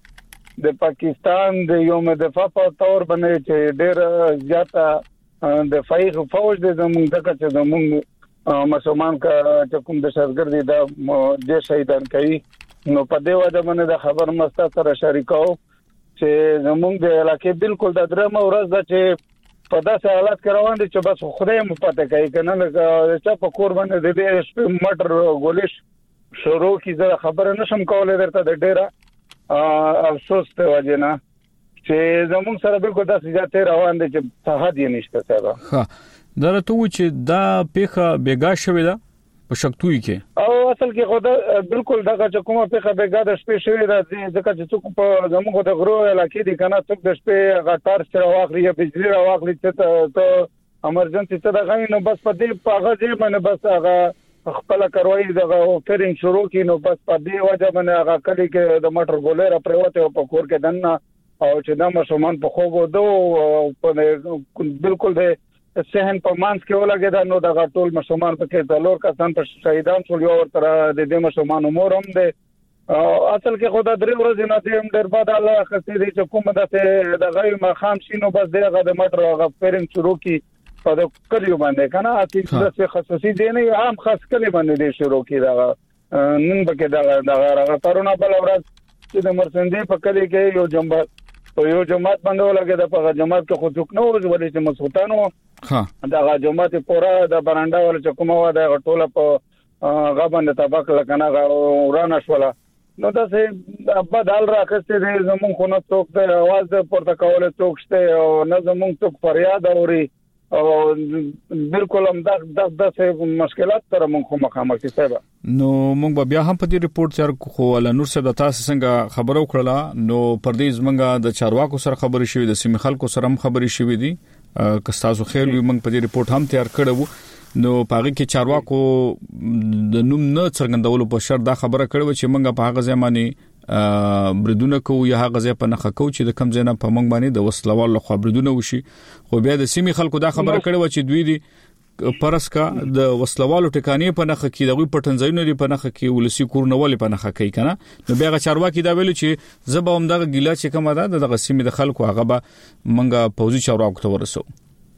د پاکستان د یوم دفاع په تور باندې چې ډېر زیاته د فایق فوج د زمونږ دغه چې زمونږ مسلمان کا چې کوم د شرګردي د شهیدان کوي نو په دې وجه باندې د خبر مستا سره شریکاو چې زمونږ د علاقې بالکل د درمه ورځ د چې په داسې حالات کې روان دي چې بس خدای مو پته کوي کنه چې په کور باندې د دې مټر ګولش شروع کی زه خبره نشم کولای درته د ډیره افسوس ته وجنه چې زمونږ سره بالکل داسې ځاتې روان دي چې صحت یې نشته سره. ها درته و چې دا پیخه بیګا شوې ده په شکتوي کې او اصل کې خو دا بالکل دا چې کومه پیخه بیګا د شپې شوې ده ځکه چې څوک په زموږ د غرو علاقې دي کنه څوک د شپې غټار سره واخلي یا بجلی را واخلي چې ته امرجنسي ته دا غوښنه نو بس په دې په هغه ځای باندې بس هغه خپل کاروي دغه فرینګ شروع کینو بس په دې وجه باندې هغه کلی کې د موټر ګولې را پروته په کور کې دنه او چې دا مشومان په خوب ودو په بالکل د سهن په مانس کې ولګیدا نو دا ټول مشومان په کې د لور کسان په شهیدان شول یو ورته د دې مشومان عمر هم ده اصل کې خدا درې ورځې نه دیم ډېر بعد الله خسته دي چې کومه د غي مخام شینو بس دغه د مټر غ فرینګ شروع کی په د کلیو باندې کنه اتی د خصوصي دي نه عام خاص کلی باندې دي شروع کی دا نن بکې دا پرونه بل ورځ چې د مرسندې په کلی کې یو جماعت باندې ولګي د په جماعت کې خو څوک نه ورغلي چې مسعودانو ها دا جماعت پورا د برانډا ول چې کومه و د ټوله په غبن تباک لکنه ورانه شولا نو دا سه بدل راکسته دي زمون خو نه څوک د आवाज پورته کوله څوک شته او نه زمون څوک فریاد اوري او بالکل هم د مشکلات سره موږ مخامخ شوو. نو موږ بیا هم په دې ریپورت چار خو ول نور څه د تاسو څنګه خبرو کړله نو پردیز موږ د چارواکو سره خبرې شوې د سیمې خلکو سره هم خبرې شوې دي که تاسو خیر وي موږ په دې ریپورت هم تیار کړو نو پاره کې چارواکو د نوم نه څرګندولو په شرط دا خبره کړو چې موږ په هغه ځمانه بریدونه کوو یا هغه ځای په نخښه کوو چې د کم ځای نه په موږ باندې د وسلوال له خوا بریدونه وشي خو بیا د سیمې خلکو دا خبره کړو چې دوی دي پرسکا د وسلوالو ټکانې په نخښه کې دغه پټنځایونه لري په نخښه کې ولسی کورنوالي په نخښه کوي کنه نو بیا چارواکي دا ویلو چې زبا هم دغه ګیلا چې کومه ده دغه سیمې د خلکو هغه به منګه پوزي چارواکو ته ورسو.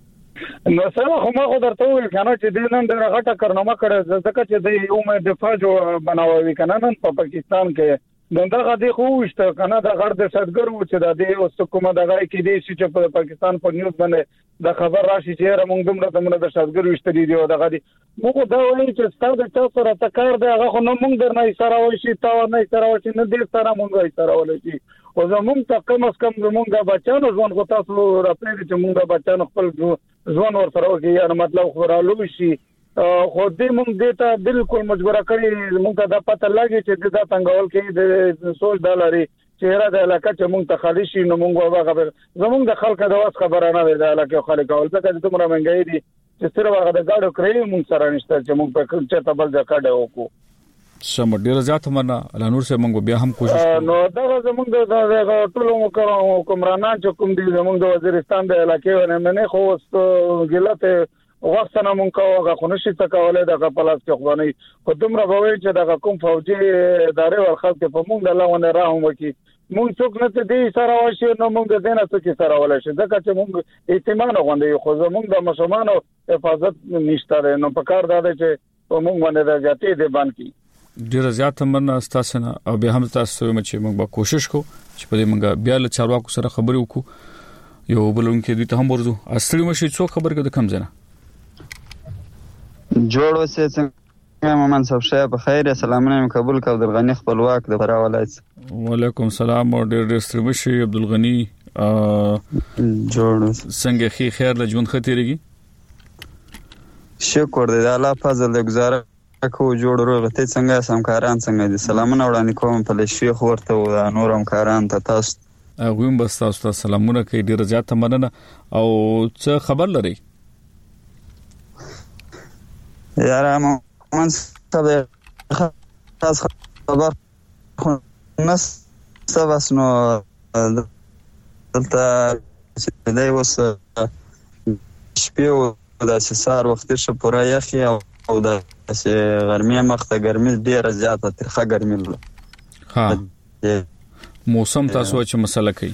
نو سره خو ما خو درته ویل کنه چې د نن ډېر غټه کارنامه کړې ځکه چې د یو دفاع جو بناوي کنه نن په پاکستان کې دغه د خوشته کنه د غړ د صدګر و چې د دې اوس کومه دغه کې دي چې په پاکستان په نیوز باندې د خبر راشي چې موږ دومره د صدګر وشتري دی دغه دي موږ دا وایي چې ستاسو د تاسو سره تکار دی هغه خو نو موږ درنه سره وشي تا نه سره وشي نه دې سره موږ سره ولشي او زموږ ته کم از کم زموږ بچانو ځوان خو تاسو راپېږي چې موږ بچانو خپل ځوان ور سره وکړي یا مطلب خو رالو شي خو دې موږ دې ته بالکل مجبور کړی موږ ته د پته لګي چې دا څنګه کې د سوچ دلاري چې را د علاقې چې موږ ته خالي شي نو موږ هغه خبر زموږ د خلکو د واس خبره نه ده د علاقې خلک اول څه چې تمره منګي دي چې سره هغه د گاډو کړی موږ سره نشته چې موږ په کوم څه تبل ځکړه وکړو سم ډیر زیات مننه لانور سره موږ بیا هم کوشش کوو نو دا زموږ د ټولو حکمرانان چې کوم دي زموږ د وزیرستان د علاقې نه خو ګلته وختونه مونږ کوو غو نشي تکولای د خپلات کې خواني خو دومره به چې د کوم فوجي ادارې ور خلک په مونږ د لونه راهم وکي مونږ څوک نه دې سره واشي نو مونږ د دینه څخه سره ولا شي ځکه چې مونږ اعتماد غوندې خو زمونږ د مسلمانانو حفاظت نشته نو په کار دا چې مونږ باندې د جاتې دی باندې ډیر زیات مننه تاسو نه او به هم تاسو چې موږ به کوشش کوو چې په دې موږ بیا له چارواکو سره خبرې وکړو یو بلونکو دې ته هم ورزو اصلي مشي څو خبر کده کم ځنه جوړ وسه څنګه مومن صاحب شه په خیر سلامونه قبول کو عبدالغنی خپلواک د فرا ولایت. وعلیکم السلام او ډېر سترمشي عبدالغنی جوړ څنګه خیر له ژوند خطرېږي شکر دې الله فضل دې گزاره کو جوړ روغ ته څنګه سمکاران څنګه دي سلامونه وړاندې کوم په شیخ ورته او نور همکاران ته تاسو غویم بس تاسو سلامونه کوي ډېر زیات مننه او څه خبر لري یاره مومن صاحب خاص خبر نس سبسنو دلته چې دی وس شپیو د سار وخت شه پورا یخي او د غرمه مخته ګرمي ډیره زیاته ترخه ګرمي ها موسم تاسو چې مسله کوي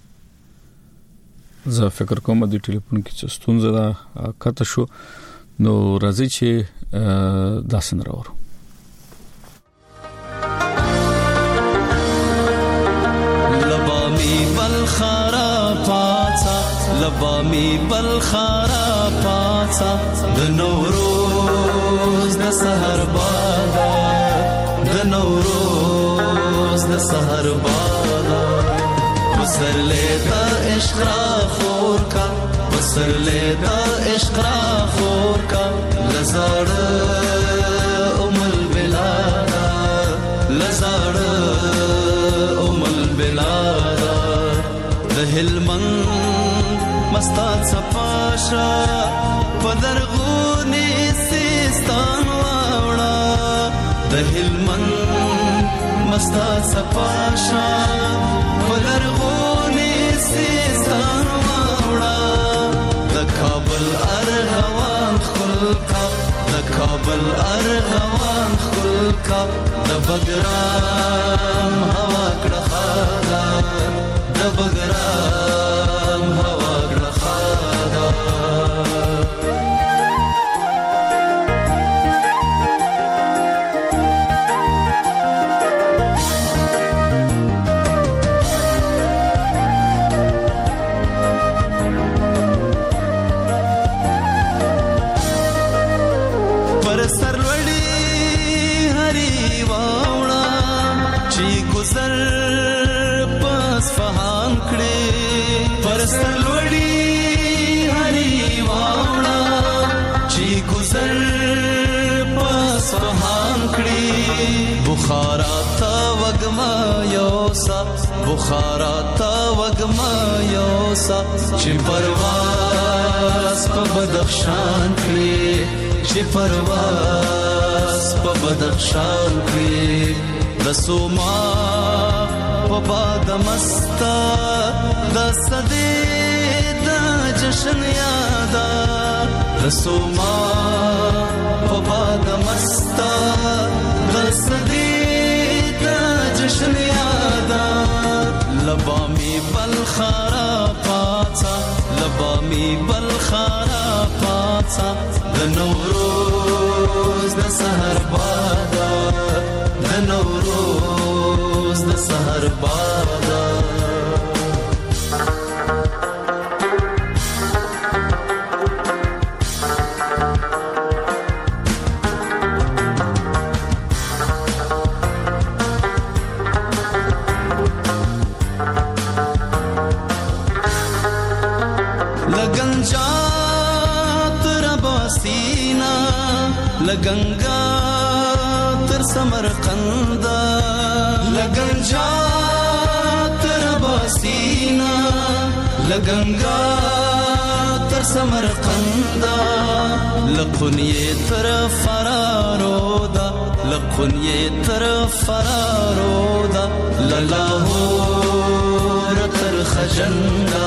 زه فکر کوم د ټلیفون کې چې ستونزه ده کته شو نو راځي چې داسن راوړو لبامي بالخرا پاڅا لبامي بالخرا پاڅا د نوروز د سحر بادا د نوروز د سحر بادا وسرلې د عشق را خور کا وسرلې د عشق را خور کا لزړ البلاد لزړ البلاد د هلمند مستات صفاشا پدرغونی سیستان واوړه د هلمند مستات صفاشا پدرغونی سیستان کابل ارغوان خلکا د کابل ارغوان خلکا د بګرام هوا کړه خادا د بګرام هوا کړه خادا گذر پس فهان کړي جهان کړي بخارا تا وګما یوسا بخارا تا وګما یوسا چې پرواز په بدخشان کړي چې پرواز په بدخشان کړي د سوما په باد مستا د صدې د جشن یادا د سوما په باد مستا د صدې د جشن یادا لبامي بلخرا پاڅا لبامي بلخرا پاڅا د نوروز د سحر بادا د نوروز د سحر بادا لګنګا تر سمرقند لګنجا تر باسینا لګنګا تر سمرقند لقنیه تر فرارودا لقنیه تر فرارودا للاهور تر خجندا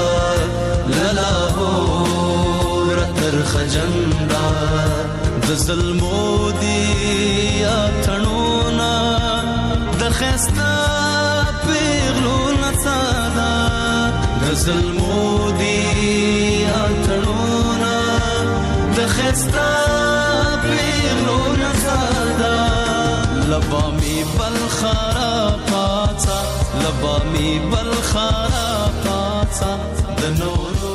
للاهور تر خجندا د ظلمو دی اتنونا د خستا پیغلو نڅادا د ظلمو دی اتنونا د خستا پیغلو نڅادا لبامي بلخرا پاڅا لبامي بلخرا پاڅا د نورو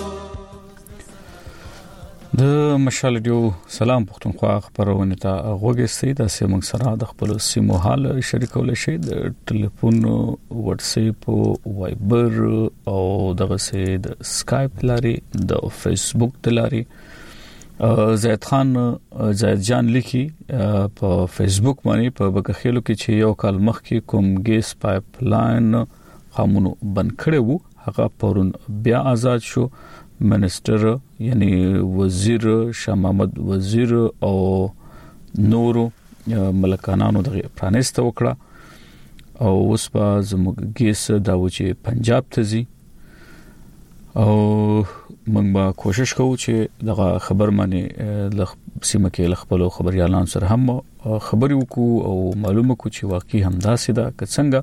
د مشال ډیو سلام پښتونخوا خبرونه ته غوږی سي د سیمنګ سره د خپل سیمو حال شریکول شي د ټلیفون واتس اپ وایبر او دغه سي د اسکایپ لاري د فیسبوک لاري زید خان زید جان لیکي په فیسبوک باندې په بکخېلو کې چې یو کال مخکې کوم ګیس پایپ لاین خامونو بند کړي وو هغه پرون بیا آزاد شو منسٹر یعنی وزیر شاه محمد وزیر او نورو ملکانانو د پرانست وکړه او اوس په زموږ ګیس دا و چې پنجاب ته ځي او موږ به کوشش کوو چې دغه خبر باندې سیمه کې خپل خبريالان سره هم خبري وکړو او معلومه کو چې واقعي همداسې ده که څنګه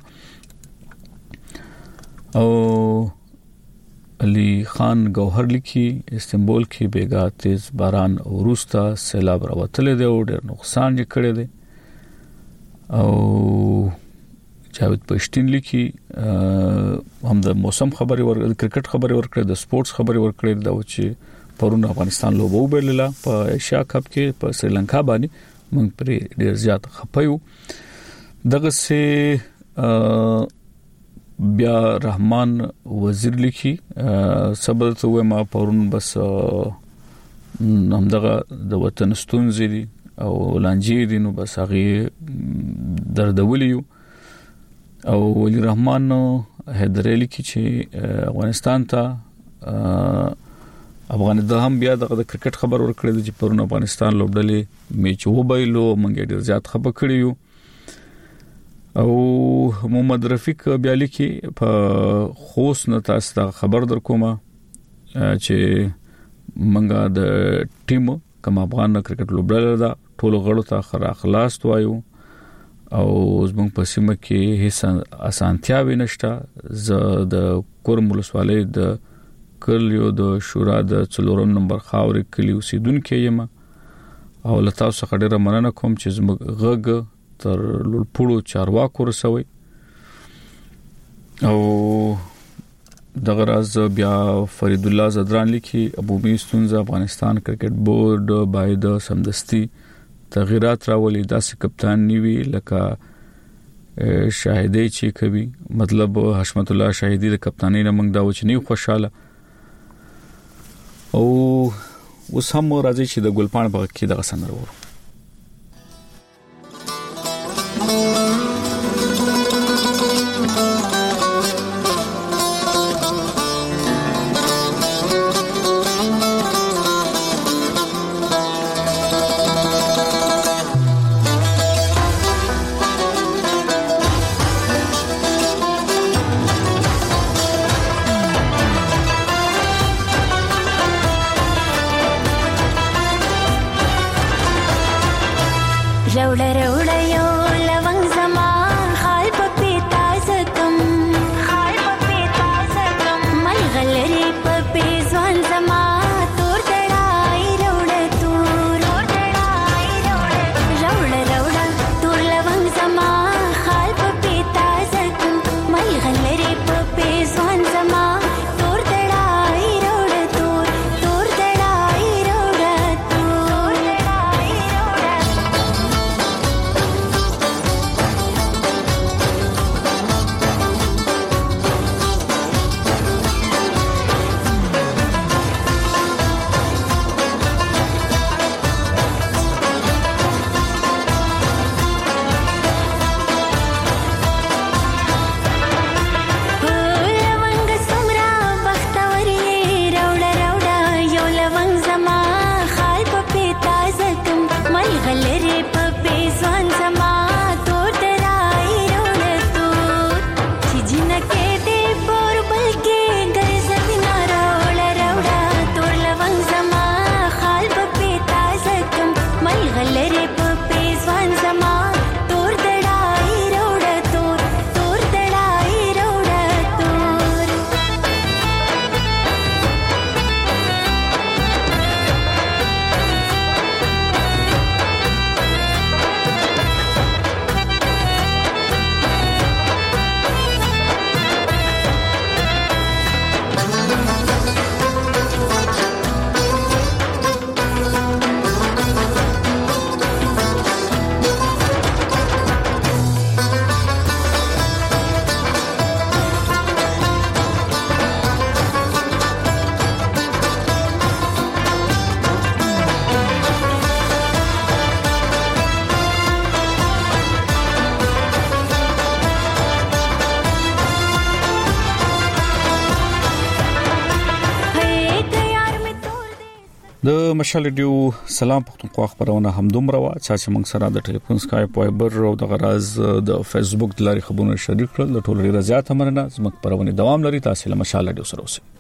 او علي خان گوهر لیکي استنبول کې بیګا تیز باران او روستا سیلاب راوتل دي او ډېر نقصان یې کړی دی او جاوید پښتين لیکي هم د موسم خبري ورکړه د کرکټ خبري ورکړه د سپورتس خبري ورکړه دا چې پرون افغانستان لوبو وبلله په ایشیا کپ کې په سریلانکا باندې موږ پر ډېر زیات خپایو دغه سه بیا رحمان وزیر لیکي صبر ته ما پرون بس همدغه د وطن ستونزې دي او لانجې دي نو بس هغه دردولیو او ولی رحمان حیدر لیکي چې افغانستان ته افغانستان هم بیا د کرکټ خبر ورکړی چې پرون افغانستان لوبډلې میچ وبایلو موږ ډیر زیات خبر کړیو او محمد رفیق بیا لیکي په خوست نه تاسو ته خبر درکومه چې منګه د ټیم کوم افغان کرکټ لوبډله دا ټول غړو ته خلاص وایو او زموږ په سیمه کې هیڅ اسانتیا ونشته ز د کورم ولسوالۍ د کلیو د شورا د 4 نمبر خاورې کلیو سیدونکو یم او لته څخه ډیره مننه کوم چې زموږ غږ تر لوړپوړو چارواکو رسوي او دغه راز بیا فرید الله زدران لیکي عمومي ستونزه افغانستان کرکټ بورډ باید سمدستي تغیرات راولي داسې کپتان نیوي لکه شاهدی چې کوي مطلب حشمت الله شاهدی د کپتانی نه موږ دا و چې نه خوشاله او وسم راځي چې د ګلپان په کې دغه سندره وره د مشال ریډیو سلام پښتونخوا خبرونه همدومره وا چې موږ سره د ټلیفون سکایپ وایبر او د غراز د فیسبوک د لارې خبرونه شریک کړل د ټولو ډیره زیات مننه زموږ پرونه دوام لري تاسو له مشال ریډیو سره اوسئ.